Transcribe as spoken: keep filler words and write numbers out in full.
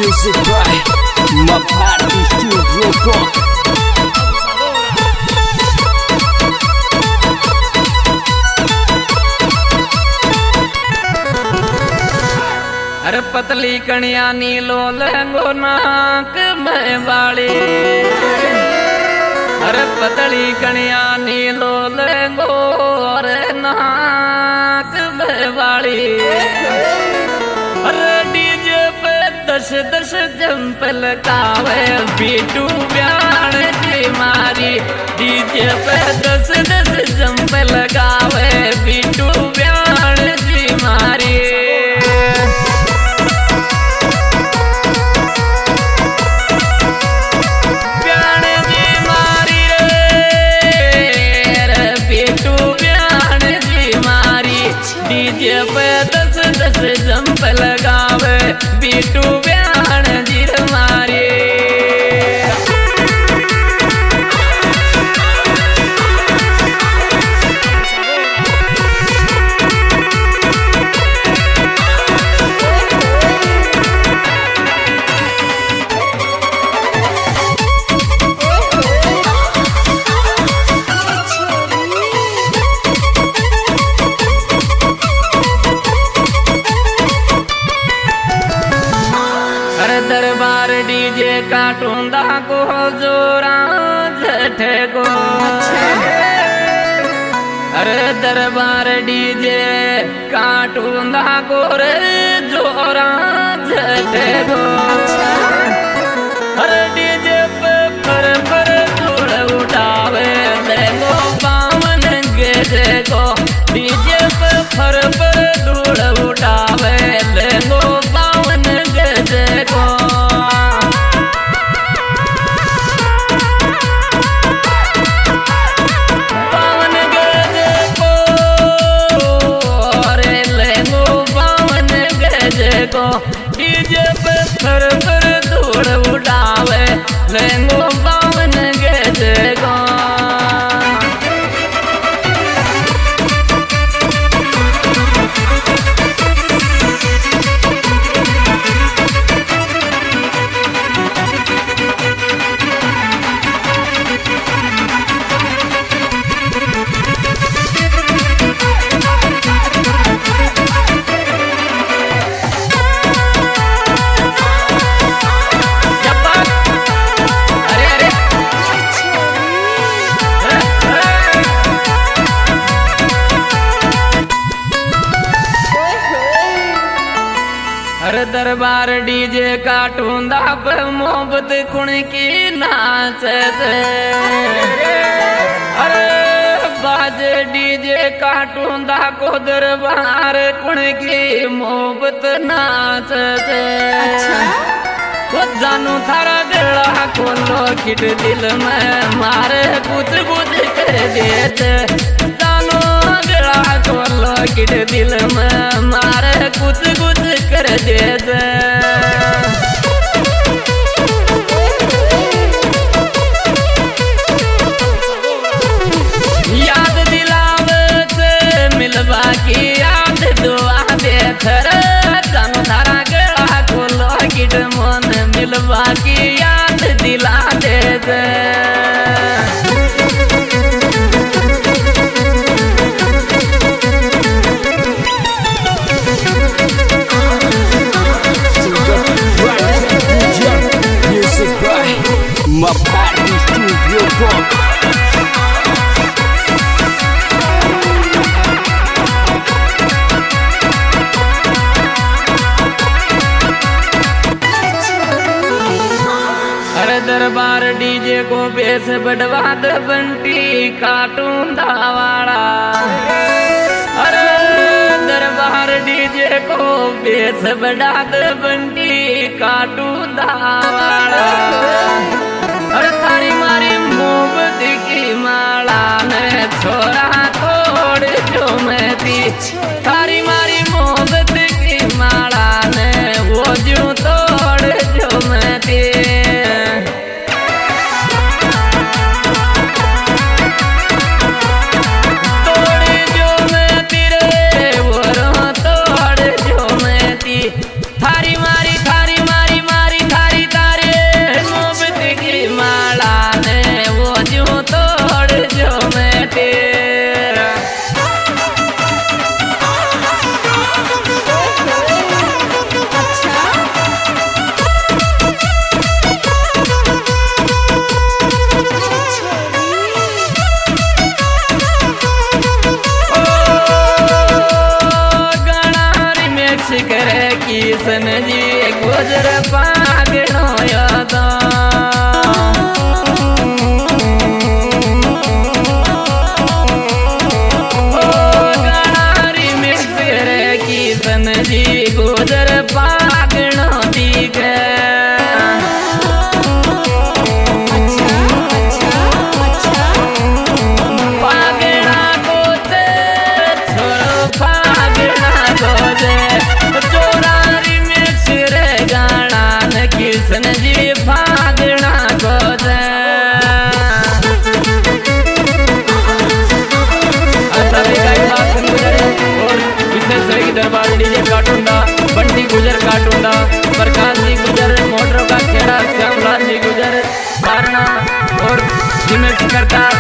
Music by My Party Studio Talk. अरे पतली कणिया नीलो लहंगो नाक में वाली। अरे पतली कणिया नीलो लहंगो अरे नाक में वाली। अरे डीजे पे दस दस जंप लगावे बीटू ब्याण जी मारी। डीजे पे दस दस जंप लगावे बीटू ब्याण जी मारी। डीजे पे दस दस जंप लगावे बीटू ब्याण जी मारी। दरबार डीजे काटूंदा को जोरा जठे को। अरे दरबार डीजे काटूंदा को रे जोरा जठे को। अरे डीजे पे पर पर धूल उठावे देखो बावन गेजे को। डीजे पे पर पर धूल उठावे देखो बावन गेजे को। डीजे पे फर फर धूल उड़ावे लेंगो बावन गेजे को। अरे दरबार डीजे काटूंदा पे मोहब्बत कुण की नाच से। अरे बाजे डीजे काटूंदा को दरबार कुण की मोहब्बत नाच से। वो जानू थारा गला खोलो किट दिल में मारे कुछ कुछ कर देते। जानू गला खोलो किट दिल में मारे कुछ कुछ कर देते। याद दिलावे से मिलवा की याद दुआ दे थर। जानू थारा गला खोलो किट मन मिलवा की याद दिला दे दे। My Party Studio Talk. अरे दरबार डीजे को बेस बढ़वा दे बंटी काटूंदा वाला। अरे दरबार डीजे को बेस बढ़ा दे बंटी काटूंदा वाला। अरे तारी मारी मोहब्बत की माला ने छोरा तोड़ जो मैं थी। तारी मारी मोहब्बत की माला ने वो जो तोड़ जो मैं थी। तोड़ जो मैं तेरे वो तोड़ जो मैं थी। थारी मारी थारी मारी मारी बहन जी फादना को से सभी का बात गुजर और विशेष सभी दरबार डीजे काटूंगा बंटी गुजर काटूंगा प्रकाश जी गुजर मोटरों का खेड़ा श्यामलाल जी गुजर बारना और जिम्मे करता